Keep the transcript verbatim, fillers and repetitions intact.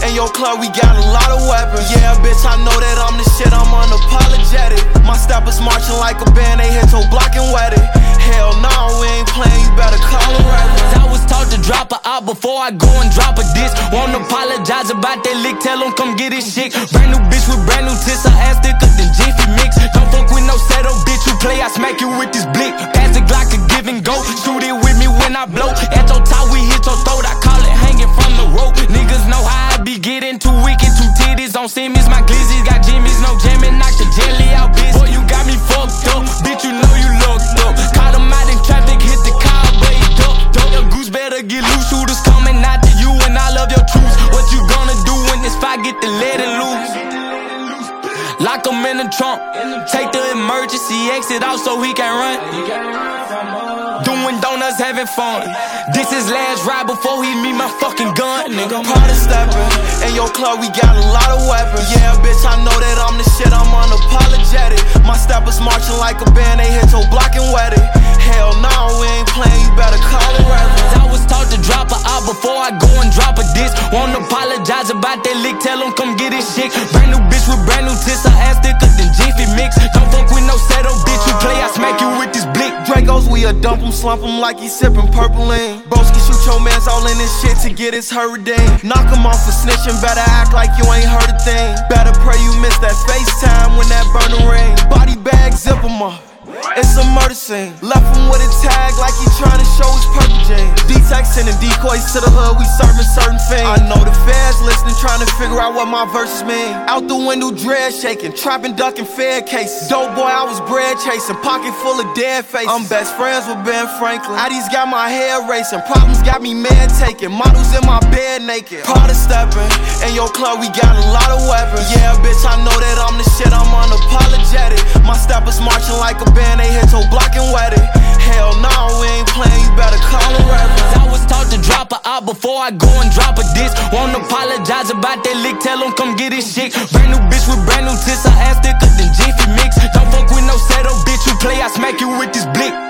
In your club, we got a lot of weapons. Yeah, bitch, I know that I'm the shit, I'm unapologetic. My steppers marching like a band, they hit your block and wet it. Hell no, we ain't playing, you better call a reverend. I was taught to drop her out before I go and drop a diss. Won't apologize about that lick, tell him come get his shit. Brand new bitch with brand new tits, her ass thicker than Jiffy Mix. Don't fuck with no settle, bitch, you play, I smack you with this blick. Pass the Glock to give and go, shoot it with me when I blow. At your top, we hit your throat, I call it hanging from the rope. Niggas know how I be getting too wicked, two titties on simmies. My glizzies got jimmies, no jamming, knock the jelly out, bitch. Boy, you got me fucked up, bitch, you know you looked up. Caught him out in traffic, hit the car, but he ducked up. Your goose better get loose, shooters coming out to you, and I love your truth. What you gonna do when this fight get to let it loose? Lock him in the trunk, take the emergency exit out so he can run. Doing donuts, having fun. This is last ride before he meet my fucking gun, nigga. Party steppin', in your club we got a lot of weapons. Yeah, bitch, I know that I'm the shit, I'm unapologetic. My steppers marching like a band, they hit your block and wet it. Hell no, we ain't playing, you better call a reverend. I was taught to drop her out before I go and drop a diss. Won't apologize about that lick, tell him come get his shit. Brand new bitch with brand new tits, her ass thicker than Jiffy Mix. Don't fuck with no settle, bitch, you play, I smack you with this blick. Dracos, we a dump him, slump him like he sippin' purple lean. Broski shoot your mans all in this shit to get his her redeemed. Knock him off for snitching, better act like you ain't heard a thing. Better pray you miss that FaceTime when that burner ring. Body bag, zip him up, it's a murder scene. Left him with a tag like he trying to show his purple jeans. D-Tech sending decoys to the hood, we serving certain things. I know the feds listening, trying to figure out what my verses mean. Out the window, dread shaking, trapping, ducking, fed cases. Dope boy, I was bread chasing, pocket full of dead faces. I'm best friends with Ben Franklin. Addies got my hair racing, problems got me man taking. Models in my bed naked. Party stepping, in your club we got a lot of weapons. Yeah, bitch, I know that I'm the shit, I'm unapologetic. My steppers marching like a band, they hit your block and wet it. Hell no, we ain't playing, you better call a reverend. I was taught to drop her out before I go and drop a diss. Won't apologize about that lick, tell him come get his shit. Brand new bitch with brand new tits, her ass thicker than Jiffy Mix. Don't fuck with no settle, bitch, you play, I smack you with this blick.